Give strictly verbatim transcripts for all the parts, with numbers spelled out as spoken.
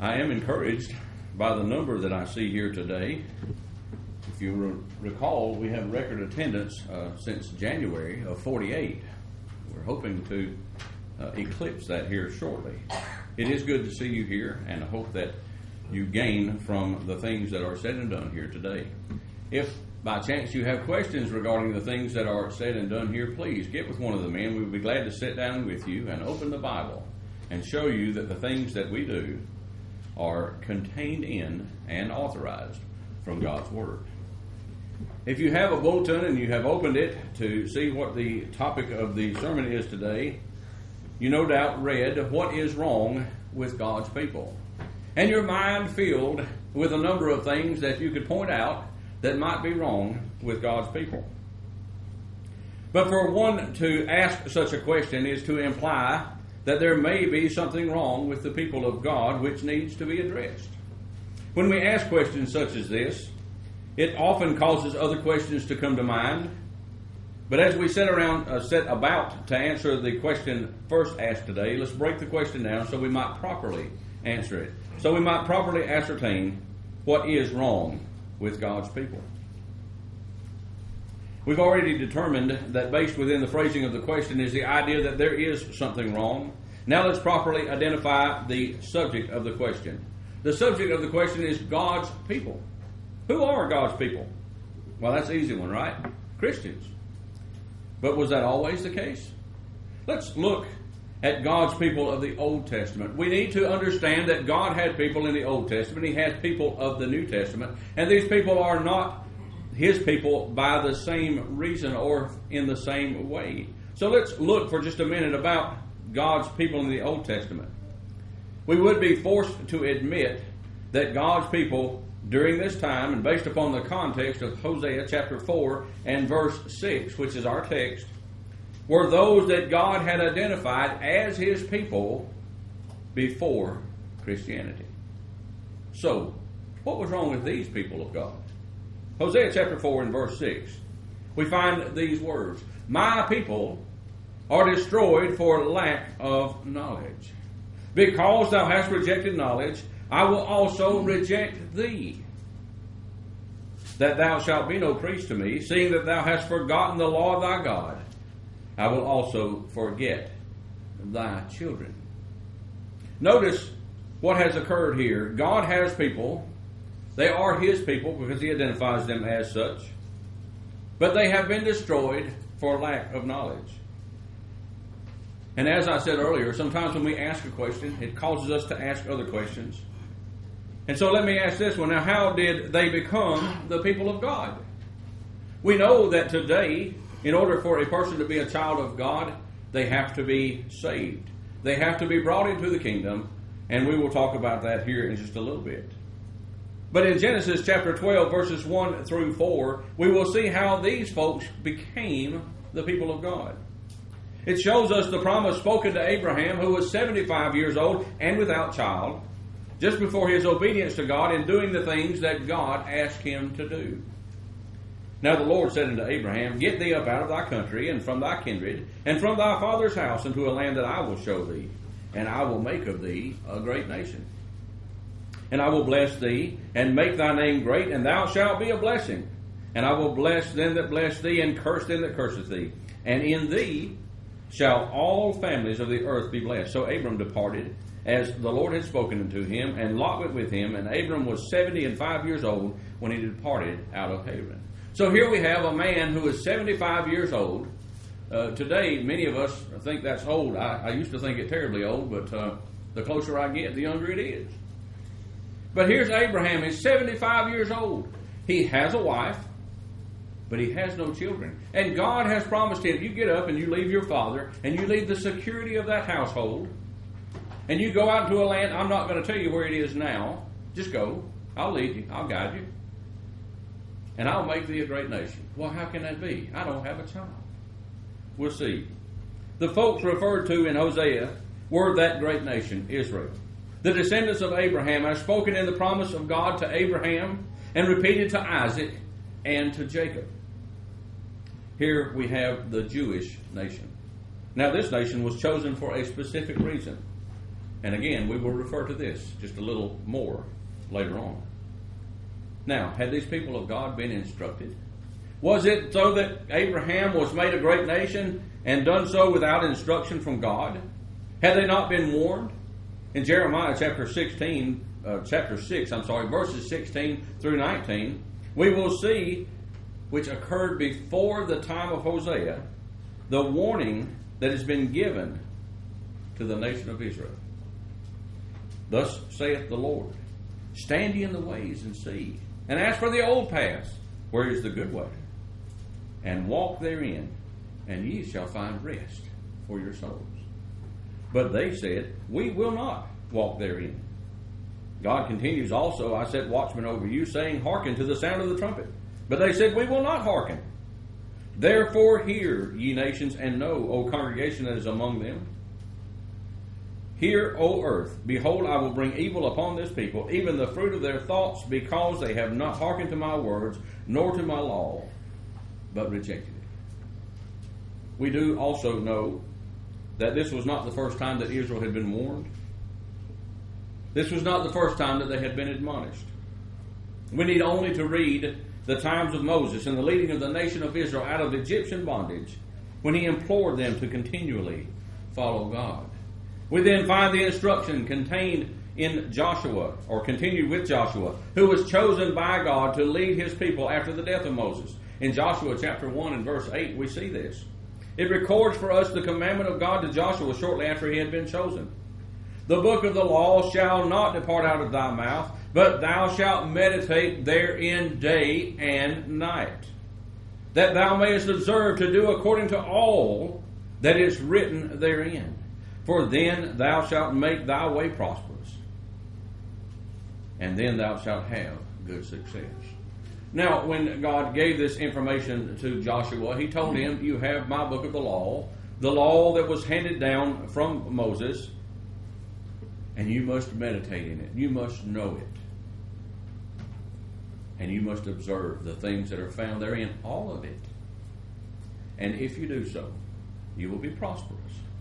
I am encouraged by the number that I see here today. If you re- recall, we have record attendance uh, since January of forty-eight. We're hoping to uh, eclipse that here shortly. It is good to see you here, and I hope that you gain from the things that are said and done here today. If by chance you have questions regarding the things that are said and done here, please get with one of the men. We would be glad to sit down with you and open the Bible and show you that the things that we do are contained in and authorized from God's Word. If you have a bulletin and you have opened it to see what the topic of the sermon is today, you no doubt read what is wrong with God's people. And your mind filled with a number of things that you could point out that might be wrong with God's people. But for one to ask such a question is to imply that there may be something wrong with the people of God which needs to be addressed. When we ask questions such as this, it often causes other questions to come to mind. But as we set around, uh, set about to answer the question first asked today, let's break the question down so we might properly answer it. So we might properly ascertain what is wrong with God's people. We've already determined that based within the phrasing of the question is the idea that there is something wrong. Now let's properly identify the subject of the question. The subject of the question is God's people. Who are God's people? Well, that's an easy one, right? Christians. But was that always the case? Let's look at God's people of the Old Testament. We need to understand that God had people in the Old Testament. He has people of the New Testament. And these people are not His people by the same reason or in the same way. So let's look for just a minute about God's people in the Old Testament. We would be forced to admit that God's people during this time, and based upon the context of Hosea chapter four and verse six, which is our text, were those that God had identified as His people before Christianity. So, what was wrong with these people of God? Hosea chapter four and verse six, we find these words, "My people are destroyed for lack of knowledge. Because thou hast rejected knowledge, I will also reject thee, that thou shalt be no priest to me, seeing that thou hast forgotten the law of thy God. I will also forget thy children." Notice what has occurred here. God has people. They are His people because He identifies them as such. But they have been destroyed for lack of knowledge. And as I said earlier, sometimes when we ask a question, it causes us to ask other questions. And so let me ask this one. Now, how did they become the people of God? We know that today, in order for a person to be a child of God, they have to be saved. They have to be brought into the kingdom, and we will talk about that here in just a little bit. But in Genesis chapter twelve, verses one through four, we will see how these folks became the people of God. It shows us the promise spoken to Abraham, who was seventy-five years old and without child, just before his obedience to God in doing the things that God asked him to do. Now the Lord said unto Abraham, "Get thee up out of thy country, and from thy kindred, and from thy father's house, into a land that I will show thee, and I will make of thee a great nation. And I will bless thee, and make thy name great, and thou shalt be a blessing. And I will bless them that bless thee, and curse them that curseth thee. And in thee shall all families of the earth be blessed." So Abram departed, as the Lord had spoken unto him, and Lot went with him, and Abram was seventy and five years old when he departed out of Haran. So here we have a man who is seventy-five years old. Uh, today, many of us think that's old. I, I used to think it terribly old, but uh, the closer I get, the younger it is. But here's Abraham. He's seventy-five years old. He has a wife, but he has no children. And God has promised him, you get up and you leave your father, and you leave the security of that household, and you go out into a land, I'm not going to tell you where it is now. Just go. I'll lead you. I'll guide you. And I'll make thee a great nation. Well, how can that be? I don't have a child. We'll see. The folks referred to in Hosea were that great nation, Israel. The descendants of Abraham are spoken in the promise of God to Abraham and repeated to Isaac and to Jacob. Here we have the Jewish nation. Now this nation was chosen for a specific reason. And again, we will refer to this just a little more later on. Now, had these people of God been instructed? Was it so that Abraham was made a great nation and done so without instruction from God? Had they not been warned? In Jeremiah chapter sixteen, uh, chapter six, I'm sorry, verses sixteen through nineteen, we will see, which occurred before the time of Hosea, the warning that has been given to the nation of Israel. Thus saith the Lord, stand ye in the ways and see, and ask for the old paths, where is the good way, and walk therein, and ye shall find rest for your souls. But they said, we will not walk therein. God continues also, I set watchmen over you, saying, hearken to the sound of the trumpet. But they said, we will not hearken. Therefore hear, ye nations, and know, O congregation that is among them. Hear, O earth, behold, I will bring evil upon this people, even the fruit of their thoughts, because they have not hearkened to my words, nor to my law, but rejected it. We do also know that this was not the first time that Israel had been warned. This was not the first time that they had been admonished. We need only to read the times of Moses and the leading of the nation of Israel out of Egyptian bondage, when he implored them to continually follow God. We then find the instruction contained in Joshua, or continued with Joshua, who was chosen by God to lead his people after the death of Moses. In Joshua chapter one and verse eight, we see this. It records for us the commandment of God to Joshua shortly after he had been chosen. The book of the law shall not depart out of thy mouth, but thou shalt meditate therein day and night, that thou mayest observe to do according to all that is written therein. For then thou shalt make thy way prosperous, and then thou shalt have good success. Now, when God gave this information to Joshua, he told him, you have my book of the law, the law that was handed down from Moses, and you must meditate in it. You must know it. And you must observe the things that are found therein, all of it. And if you do so, you will be prosperous,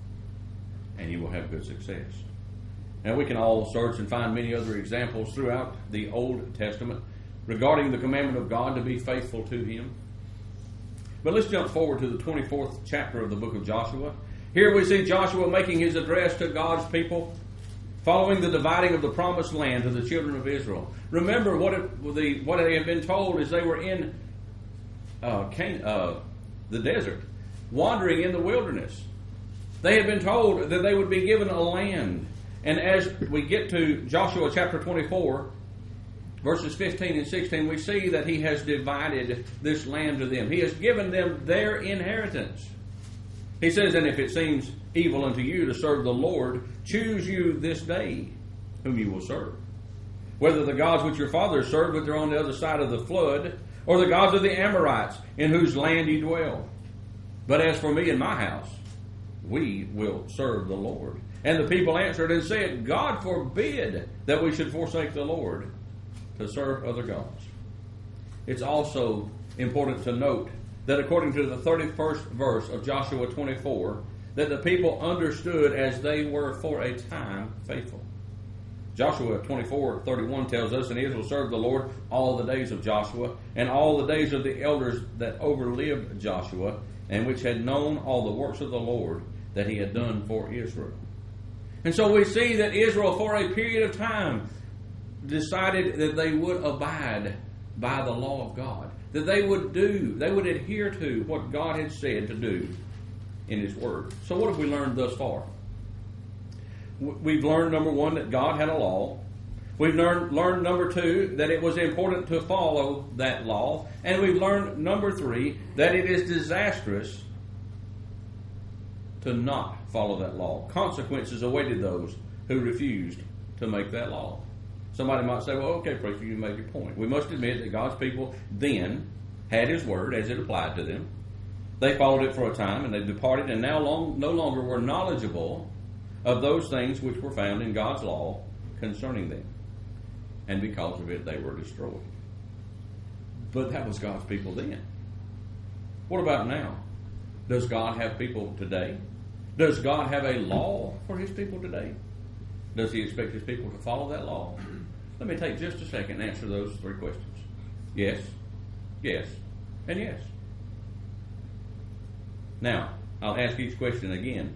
and you will have good success. Now, we can all search and find many other examples throughout the Old Testament regarding the commandment of God to be faithful to him. But let's jump forward to the twenty-fourth chapter of the book of Joshua. Here we see Joshua making his address to God's people following the dividing of the promised land to the children of Israel. Remember what it, the, what they had been told is they were in uh, Can, uh, the desert, wandering in the wilderness. They had been told that they would be given a land. And as we get to Joshua chapter twenty-four, verses fifteen and sixteen, we see that he has divided this land to them. He has given them their inheritance. He says, and if it seems evil unto you to serve the Lord, choose you this day whom you will serve. Whether the gods which your fathers served, which are on the other side of the flood, or the gods of the Amorites, in whose land ye dwell. But as for me and my house, we will serve the Lord. And the people answered and said, God forbid that we should forsake the Lord to serve other gods. It's also important to note that according to the thirty-first verse of Joshua twenty-four, that the people understood as they were for a time faithful. Joshua twenty-four thirty-one tells us, and Israel served the Lord all the days of Joshua, and all the days of the elders that overlived Joshua, and which had known all the works of the Lord that he had done for Israel. And so we see that Israel, for a period of time, decided that they would abide by the law of God, that they would do, they would adhere to what God had said to do in his word. So what have we learned thus far? We've learned, number one, that God had a law. We've learned, learned number two, that it was important to follow that law. And we've learned, number three, that it is disastrous to not follow that law. Consequences awaited those who refused to make that law. Somebody might say, well, okay, preacher, you made your point. We must admit that God's people then had his word as it applied to them. They followed it for a time, and they departed, and now long, no longer were knowledgeable of those things which were found in God's law concerning them. And because of it, they were destroyed. But that was God's people then. What about now? Does God have people today? Does God have a law for his people today? Does he expect his people to follow that law? Let me take just a second and answer those three questions. Yes, yes, and yes. Now, I'll ask each question again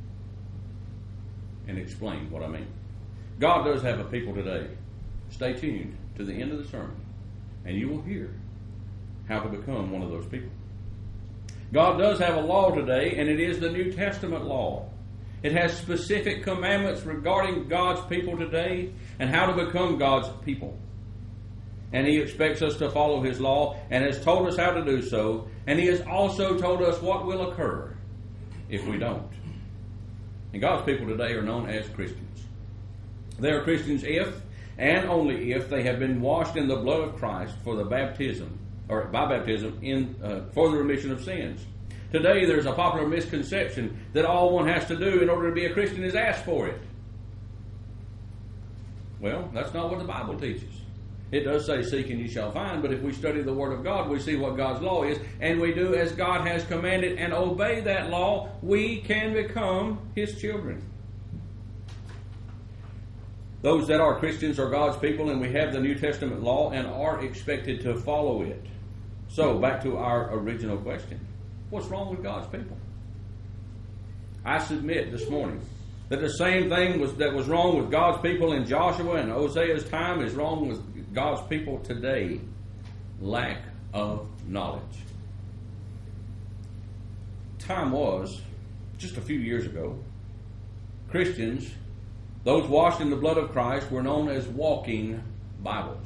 and explain what I mean. God does have a people today. Stay tuned to the end of the sermon, and you will hear how to become one of those people. God does have a law today, and it is the New Testament law. It has specific commandments regarding God's people today and how to become God's people. And He expects us to follow His law and has told us how to do so. And He has also told us what will occur if we don't. And God's people today are known as Christians. They are Christians if and only if they have been washed in the blood of Christ for the baptism, or by baptism, in uh, for the remission of sins. Today there's a popular misconception that all one has to do in order to be a Christian is ask for it. Well, that's not what the Bible teaches. It does say, seek and you shall find, but if we study the Word of God, we see what God's law is, and we do as God has commanded and obey that law, we can become His children. Those that are Christians are God's people, and we have the New Testament law and are expected to follow it. So, back to our original question. What's wrong with God's people? I submit this morning that the same thing was that was wrong with God's people in Joshua and Hosea's time is wrong with God's people today. Lack of knowledge. Time was, just a few years ago, Christians, those washed in the blood of Christ, were known as walking Bibles.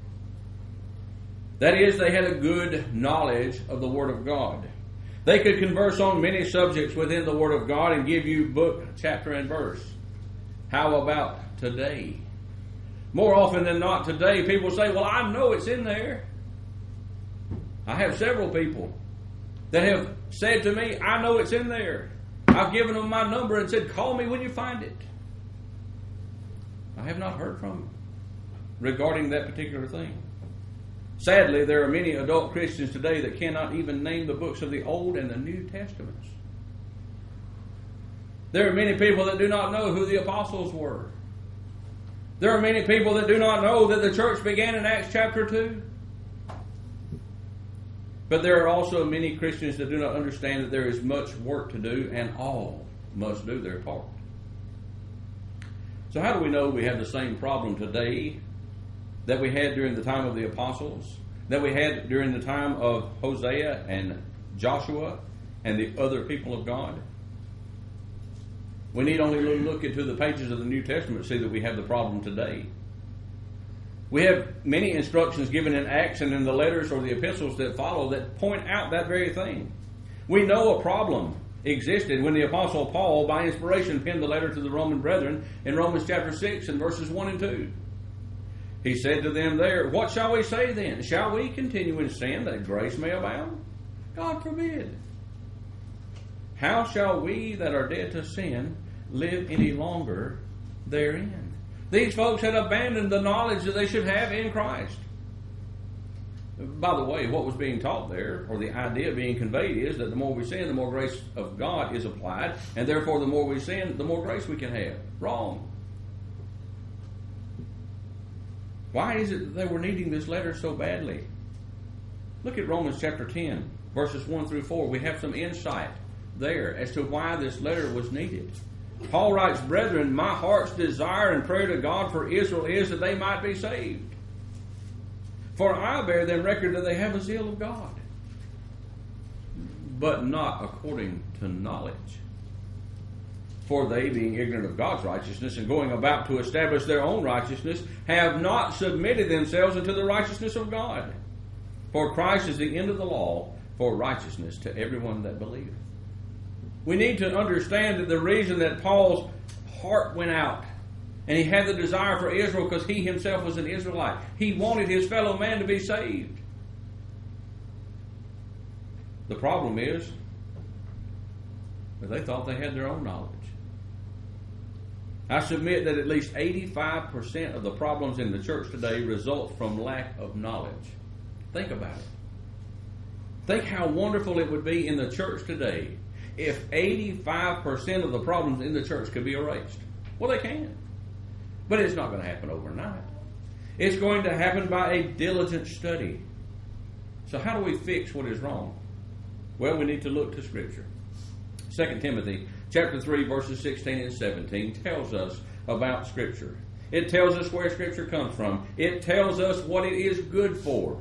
That is, they had a good knowledge of the Word of God. They could converse on many subjects within the Word of God and give you book, chapter, and verse. How about today? More often than not today, people say, well, I know it's in there. I have several people that have said to me, I know it's in there. I've given them my number and said, call me when you find it. I have not heard from them regarding that particular thing. Sadly, there are many adult Christians today that cannot even name the books of the Old and the New Testaments. There are many people that do not know who the apostles were. There are many people that do not know that the church began in Acts chapter two. But there are also many Christians that do not understand that there is much work to do and all must do their part. So how do we know we have the same problem today that we had during the time of the apostles, that we had during the time of Hosea and Joshua and the other people of God? We need only look into the pages of the New Testament to see that we have the problem today. We have many instructions given in Acts and in the letters or the epistles that follow that point out that very thing. We know a problem existed when the Apostle Paul, by inspiration, penned the letter to the Roman brethren in Romans chapter six and verses one and two. He said to them there, what shall we say then? Shall we continue in sin that grace may abound? God forbid. How shall we that are dead to sin live any longer therein? These folks had abandoned the knowledge that they should have in Christ. By the way, what was being taught there, or the idea being conveyed, is that the more we sin, the more grace of God is applied, and therefore the more we sin, the more grace we can have. Wrong. Why is it that they were needing this letter so badly? Look at Romans chapter ten, verses one through four. We have some insight there as to why this letter was needed. Paul writes, brethren, my heart's desire and prayer to God for Israel is that they might be saved. For I bear them record that they have a zeal of God, but not according to knowledge. For they, being ignorant of God's righteousness and going about to establish their own righteousness, have not submitted themselves unto the righteousness of God. For Christ is the end of the law for righteousness to everyone that believeth. We need to understand that the reason that Paul's heart went out and he had the desire for Israel because he himself was an Israelite. He wanted his fellow man to be saved. The problem is that they thought they had their own knowledge. I submit that at least eighty-five percent of the problems in the church today result from lack of knowledge. Think about it. Think how wonderful it would be in the church today if eighty-five percent of the problems in the church could be erased. Well, they can. But it's not going to happen overnight. It's going to happen by a diligent study. So how do we fix what is wrong? Well, we need to look to Scripture. Second Timothy chapter three, verses sixteen and seventeen tells us about Scripture. It tells us where Scripture comes from. It tells us what it is good for.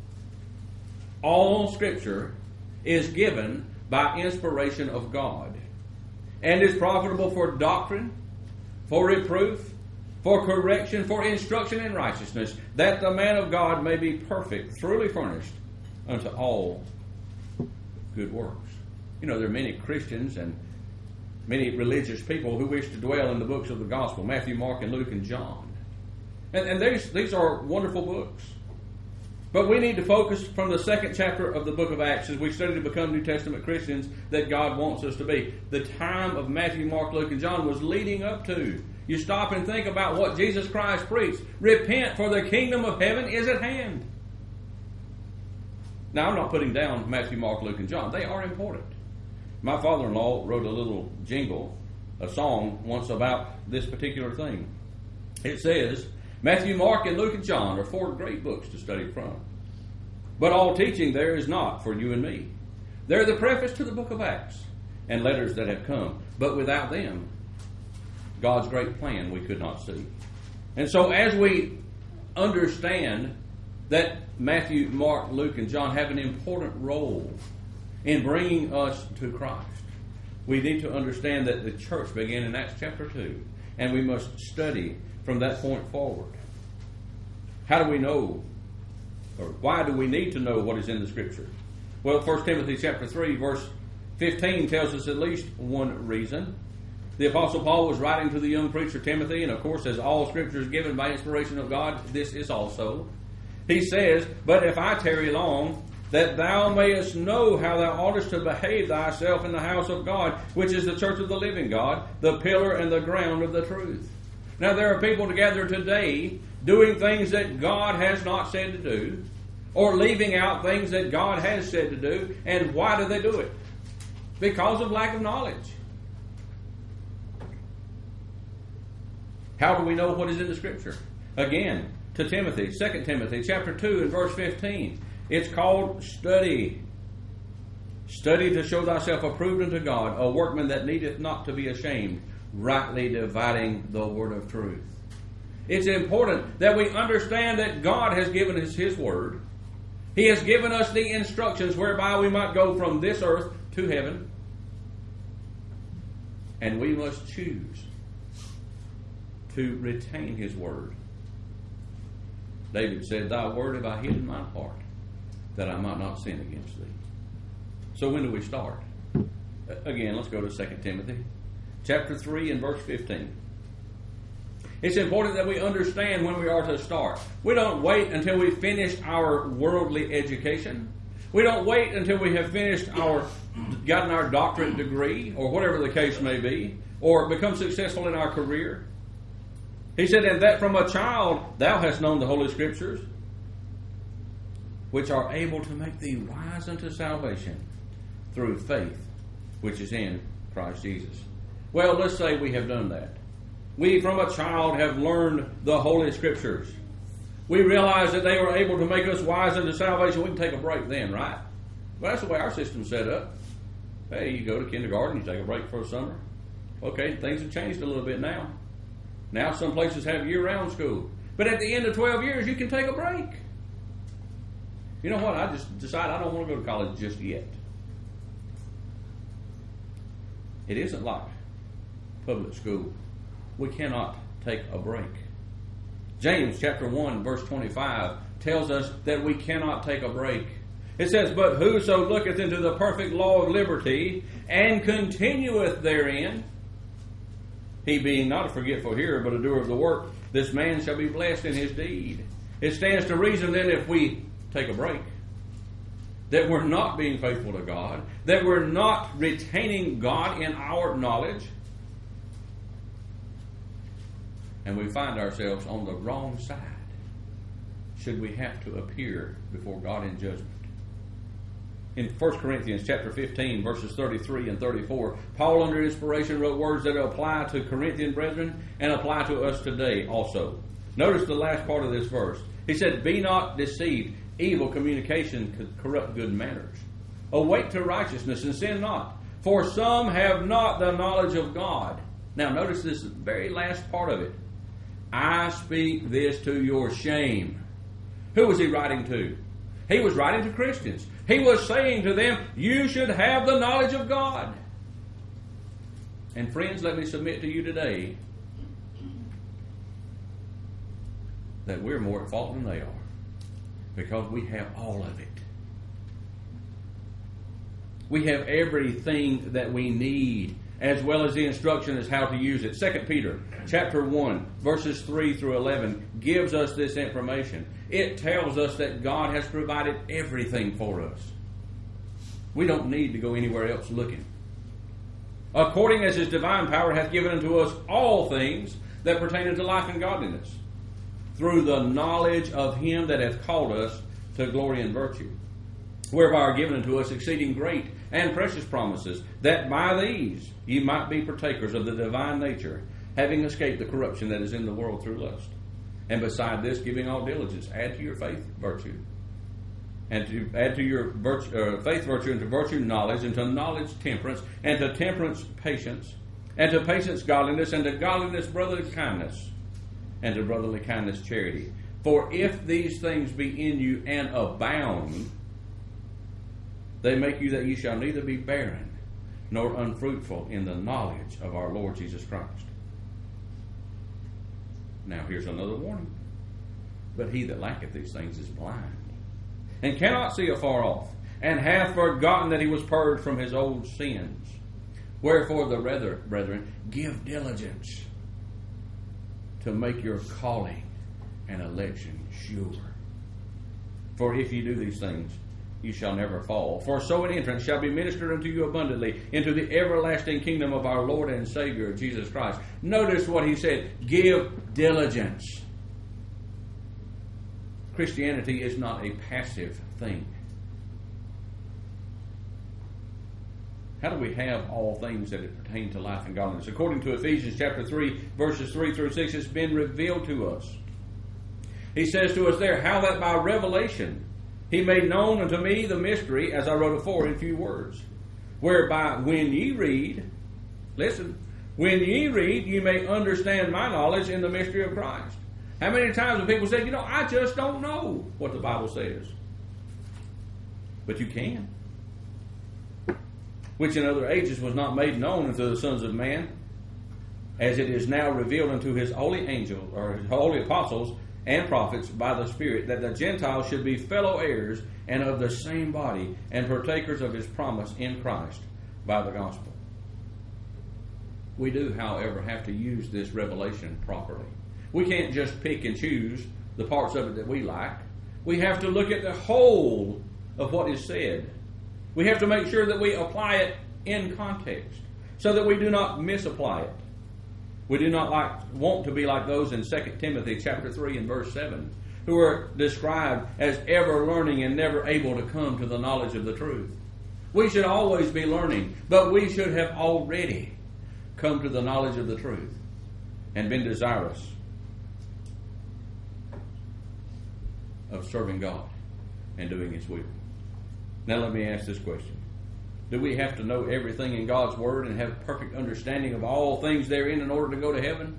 All Scripture is given by inspiration of God, and is profitable for doctrine, for reproof, for correction, for instruction in righteousness, that the man of God may be perfect, thoroughly furnished unto all good works. You know, there are many Christians and many religious people who wish to dwell in the books of the gospel, Matthew, Mark, and Luke, and John. And, and these, these are wonderful books. But we need to focus from the second chapter of the book of Acts as we study to become New Testament Christians that God wants us to be. The time of Matthew, Mark, Luke, and John was leading up to. You stop and think about what Jesus Christ preached. Repent, for the kingdom of heaven is at hand. Now, I'm not putting down Matthew, Mark, Luke, and John. They are important. My father-in-law wrote a little jingle, a song, once about this particular thing. It says, Matthew, Mark, and Luke, and John are four great books to study from. But all teaching there is not for you and me. They're the preface to the book of Acts and letters that have come. But without them, God's great plan we could not see. And so as we understand that Matthew, Mark, Luke, and John have an important role in bringing us to Christ, we need to understand that the church began in Acts chapter two, and we must study from that point forward. How do we know, or why do we need to know what is in the Scripture? Well, First Timothy chapter three, verse fifteen tells us at least one reason. The Apostle Paul was writing to the young preacher Timothy, and of course, as all Scripture is given by inspiration of God, this is also. He says, But if I tarry long, that thou mayest know how thou oughtest to behave thyself in the house of God, which is the church of the living God, the pillar and the ground of the truth. Now, there are people together today doing things that God has not said to do, or leaving out things that God has said to do. And why do they do it? Because of lack of knowledge. How do we know what is in the Scripture? Again, to Timothy, Second Timothy chapter two and verse fifteen. It's called study. Study to show thyself approved unto God, a workman that needeth not to be ashamed, rightly dividing the word of truth. It's important that we understand that God has given us His word. He has given us the instructions whereby we might go from this earth to heaven. And we must choose to retain His word. David said, Thy word have I hid in my heart, that I might not sin against Thee. So when do we start? Again, let's go to Second Timothy chapter three and verse fifteen. It's important that we understand when we are to start. We don't wait until we finish our worldly education. We don't wait until we have finished our, gotten our doctorate degree, or whatever the case may be, or become successful in our career. He said, And that from a child thou hast known the Holy Scriptures, which are able to make thee wise unto salvation through faith, which is in Christ Jesus. Well, let's say we have done that. We, from a child, have learned the Holy Scriptures. We realize that they are able to make us wise unto salvation. We can take a break then, right? Well, that's the way our system's set up. Hey, you go to kindergarten, you take a break for a summer. Okay, things have changed a little bit now. Now some places have year-round school. But at the end of twelve years, you can take a break. You know what? I just decided I don't want to go to college just yet. It isn't like public school. We cannot take a break. James chapter one verse twenty-five tells us that we cannot take a break. It says, But whoso looketh into the perfect law of liberty, and continueth therein, he being not a forgetful hearer, but a doer of the work, this man shall be blessed in his deed. It stands to reason then, if we take a break, that we're not being faithful to God, that we're not retaining God in our knowledge, and we find ourselves on the wrong side, should we have to appear before God in judgment. In First Corinthians chapter fifteen, verses thirty-three and thirty-four, Paul, under inspiration, wrote words that apply to Corinthian brethren and apply to us today also. Notice the last part of this verse. He said, "Be not deceived. Evil communication could corrupt good manners. Awake to righteousness and sin not. For some have not the knowledge of God." Now notice this very last part of it. "I speak this to your shame." Who was he writing to? He was writing to Christians. He was saying to them, you should have the knowledge of God. And friends, let me submit to you today that we're more at fault than they are, because we have all of it. We have everything that we need, as well as the instruction as how to use it. Second Peter chapter one, verses three through eleven gives us this information. It tells us that God has provided everything for us. We don't need to go anywhere else looking. "According as his divine power hath given unto us all things that pertain unto life and godliness, through the knowledge of him that hath called us to glory and virtue, whereby are given unto us exceeding great and precious promises, that by these ye might be partakers of the divine nature, having escaped the corruption that is in the world through lust. And beside this, giving all diligence, add to your faith virtue, and to add to your virtue, uh, faith virtue, and to virtue knowledge, and to knowledge temperance, and to temperance patience, and to patience godliness, and to godliness brotherly kindness, and to brotherly kindness charity. For if these things be in you and abound, they make you that ye shall neither be barren nor unfruitful in the knowledge of our Lord Jesus Christ." Now here's another warning. "But he that lacketh these things is blind, and cannot see afar off, and hath forgotten that he was purged from his old sins. Wherefore the rather, brethren, give diligence to make your calling and election sure. For if ye do these things, you shall never fall. For so an entrance shall be ministered unto you abundantly into the everlasting kingdom of our Lord and Savior, Jesus Christ." Notice what he said. Give diligence. Christianity is not a passive thing. How do we have all things that pertain to life and godliness? According to Ephesians chapter three, verses three through six, it's been revealed to us. He says to us there, "How that by revelation he made known unto me the mystery, as I wrote afore in few words, whereby when ye read," listen, "when ye read, you may understand my knowledge in the mystery of Christ." How many times have people said, you know, I just don't know what the Bible says? But you can. "Which in other ages was not made known unto the sons of man, as it is now revealed unto his holy angels, or his holy apostles and prophets by the Spirit, that the Gentiles should be fellow heirs and of the same body, and partakers of his promise in Christ by the gospel." We do, however, have to use this revelation properly. We can't just pick and choose the parts of it that we like. We have to look at the whole of what is said. We have to make sure that we apply it in context, so that we do not misapply it. We do not like want to be like those in Second Timothy chapter three and verse seven, who are described as ever learning and never able to come to the knowledge of the truth. We should always be learning, but we should have already come to the knowledge of the truth and been desirous of serving God and doing his will. Now let me ask this question. Do we have to know everything in God's Word and have perfect understanding of all things therein in order to go to heaven?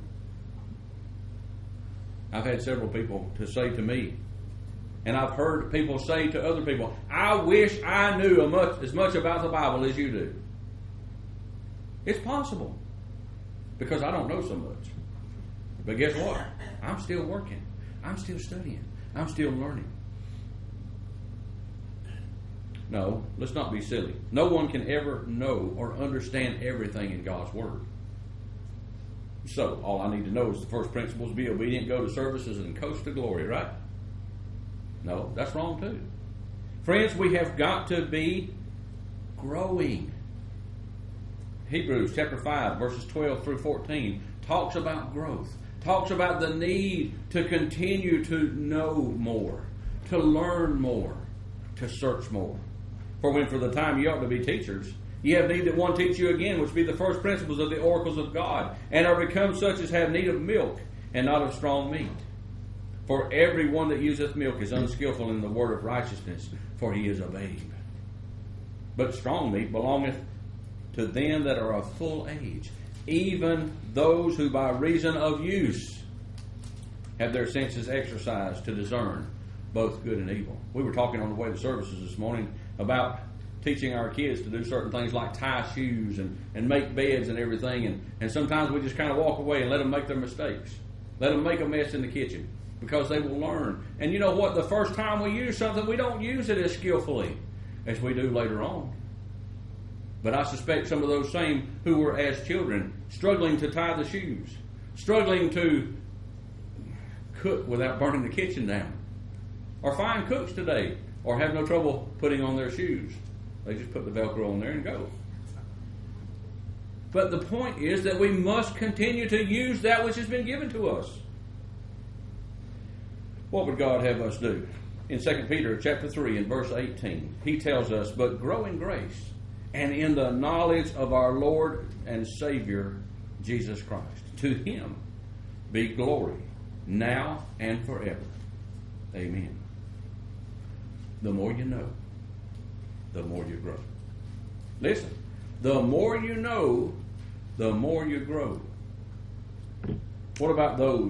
I've had several people to say to me, and I've heard people say to other people, "I wish I knew as much, as much about the Bible as you do." It's possible, because I don't know so much. But guess what? I'm still working. I'm still studying. I'm still learning. No, let's not be silly. No one can ever know or understand everything in God's Word. So, all I need to know is the first principles: be obedient, go to services, and coast to glory, right? No, that's wrong too. Friends, we have got to be growing. Hebrews chapter five, verses twelve through fourteen talks about growth, talks about the need to continue to know more, to learn more, to search more. For when for the time ye ought to be teachers, ye have need that one teach you again, which be the first principles of the oracles of God, and are become such as have need of milk, and not of strong meat. For every one that useth milk is unskillful in the word of righteousness, for he is a babe. But strong meat belongeth to them that are of full age, even those who by reason of use have their senses exercised to discern both good and evil. We were talking on the way to services this morning about teaching our kids to do certain things like tie shoes and, and make beds and everything. And, and sometimes we just kind of walk away and let them make their mistakes. Let them make a mess in the kitchen because they will learn. And you know what? The first time we use something, we don't use it as skillfully as we do later on. But I suspect some of those same who were as children struggling to tie the shoes, struggling to cook without burning the kitchen down, are fine cooks today, or have no trouble putting on their shoes. They just put the Velcro on there and go. But the point is that we must continue to use that which has been given to us. What would God have us do? In Second Peter chapter three and verse eighteen, he tells us, "But grow in grace and in the knowledge of our Lord and Savior, Jesus Christ. To him be glory, now and forever. Amen." The more you know, the more you grow. Listen, the more you know, the more you grow. What about those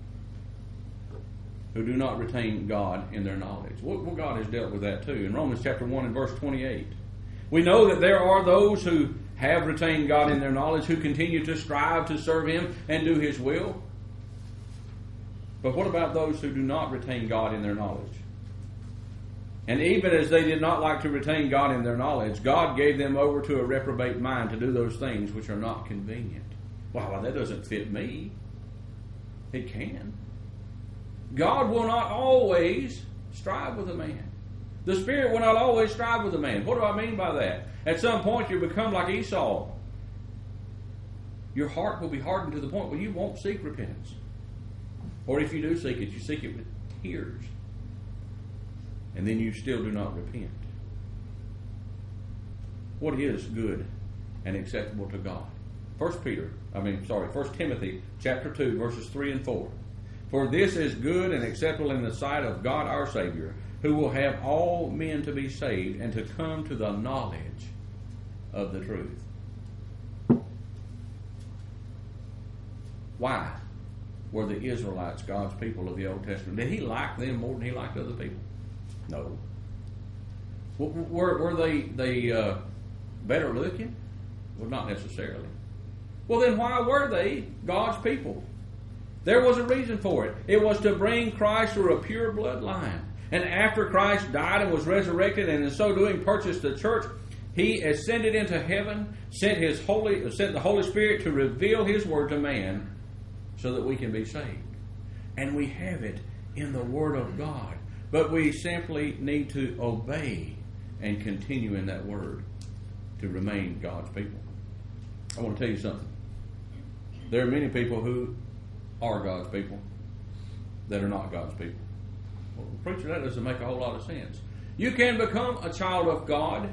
who do not retain God in their knowledge? Well, God has dealt with that too. In Romans chapter one and verse twenty-eight, we know that there are those who have retained God in their knowledge, who continue to strive to serve Him and do His will. But what about those who do not retain God in their knowledge? And even as they did not like to retain God in their knowledge, God gave them over to a reprobate mind to do those things which are not convenient. Wow, that doesn't fit me. It can. God will not always strive with a man. The Spirit will not always strive with a man. What do I mean by that? At some point you become like Esau. Your heart will be hardened to the point where you won't seek repentance. Or if you do seek it, you seek it with tears. And then you still do not repent. What is good and acceptable to God? First Peter, I mean, sorry, First Timothy chapter two, verses three and four. "For this is good and acceptable in the sight of God our Savior, who will have all men to be saved and to come to the knowledge of the truth." Why were the Israelites God's people of the Old Testament? Did He like them more than He liked other people? No. Were, were they, they uh, better looking? Well, not necessarily. Well, then why were they God's people? There was a reason for it. It was to bring Christ through a pure bloodline. And after Christ died and was resurrected, and in so doing purchased the church, He ascended into heaven, sent His Holy, sent the Holy Spirit to reveal His word to man, so that we can be saved. And we have it in the Word of God. But we simply need to obey and continue in that Word to remain God's people. I want to tell you something. There are many people who are God's people that are not God's people. Well, preacher, that doesn't make a whole lot of sense. You can become a child of God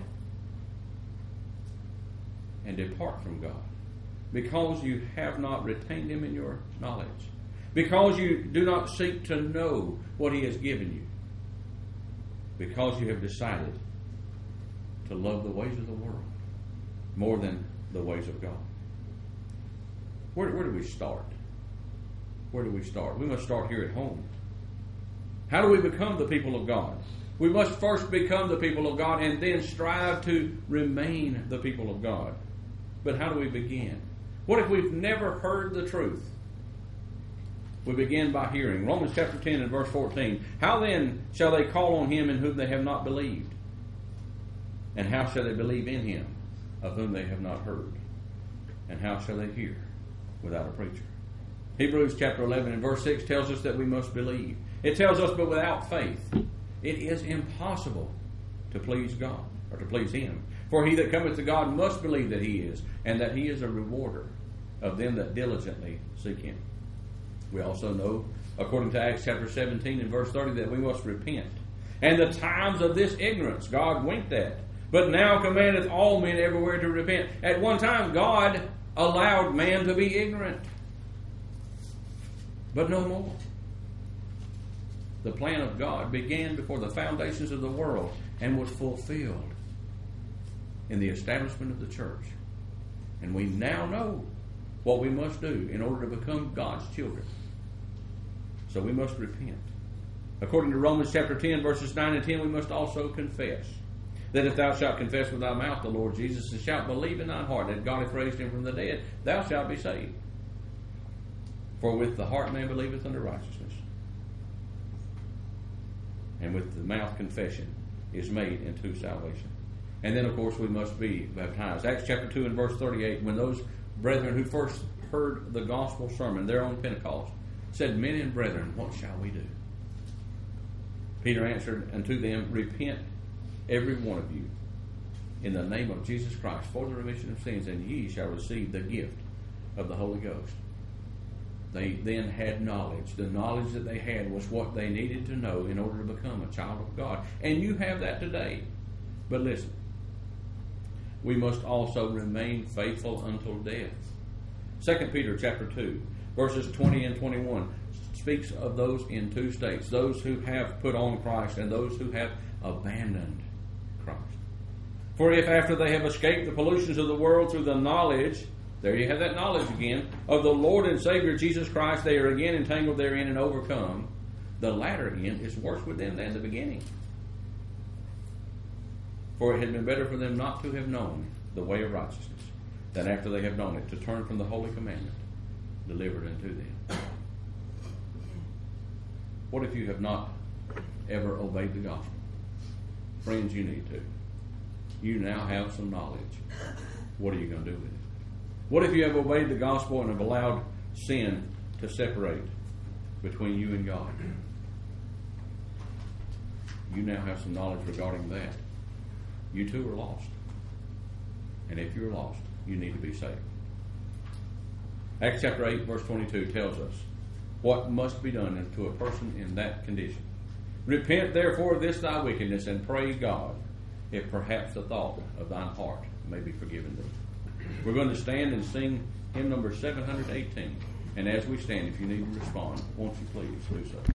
and depart from God because you have not retained Him in your knowledge, because you do not seek to know what He has given you, because you have decided to love the ways of the world more than the ways of God. Where, where do we start? Where do we start? We must start here at home. How do we become the people of God? We must first become the people of God and then strive to remain the people of God. But how do we begin? What if we've never heard the truth? We begin by hearing. Romans chapter ten and verse fourteen. "How then shall they call on Him in whom they have not believed? And how shall they believe in Him of whom they have not heard? And how shall they hear without a preacher?" Hebrews chapter eleven and verse six tells us that we must believe. It tells us, but without faith, it is impossible to please God, or to please Him. "For he that cometh to God must believe that He is, and that He is a rewarder of them that diligently seek Him." We also know, according to Acts chapter seventeen and verse thirty, that we must repent. And the times of this ignorance God winked at, but now commandeth all men everywhere to repent. At one time, God allowed man to be ignorant, but no more. The plan of God began before the foundations of the world and was fulfilled in the establishment of the church. And we now know what we must do in order to become God's children. So we must repent. According to Romans chapter ten, verses nine and ten, we must also confess that if thou shalt confess with thy mouth the Lord Jesus, and shalt believe in thine heart that God hath raised him from the dead, thou shalt be saved. For with the heart man believeth unto righteousness, and with the mouth confession is made unto salvation. And then, of course, we must be baptized. Acts chapter two and verse thirty-eight, when those brethren who first heard the gospel sermon there on Pentecost said, Men and brethren, what shall we do? Peter answered unto them, Repent every one of you in the name of Jesus Christ for the remission of sins, and ye shall receive the gift of the Holy Ghost. They then had knowledge. The knowledge that they had was what they needed to know in order to become a child of God. And you have that today. But listen, we must also remain faithful until death. Second Peter chapter two, verses twenty and twenty-one speaks of those in two states, those who have put on Christ and those who have abandoned Christ. For if after they have escaped the pollutions of the world through the knowledge, there you have that knowledge again, of the Lord and Savior Jesus Christ, they are again entangled therein and overcome, the latter end is worse with them than the beginning. For it had been better for them not to have known the way of righteousness, than after they have known it, to turn from the holy commandment delivered unto them. What if you have not ever obeyed the gospel? Friends, you need to. You now have some knowledge. What are you going to do with it? What if you have obeyed the gospel and have allowed sin to separate between you and God? You now have some knowledge regarding that. You too are lost. And if you're lost, you need to be saved. Acts chapter eight, verse twenty-two tells us what must be done to a person in that condition. Repent therefore of this thy wickedness, and pray God, if perhaps the thought of thine heart may be forgiven thee. We're going to stand and sing hymn number seven hundred eighteen. And as we stand, if you need to respond, won't you please do so?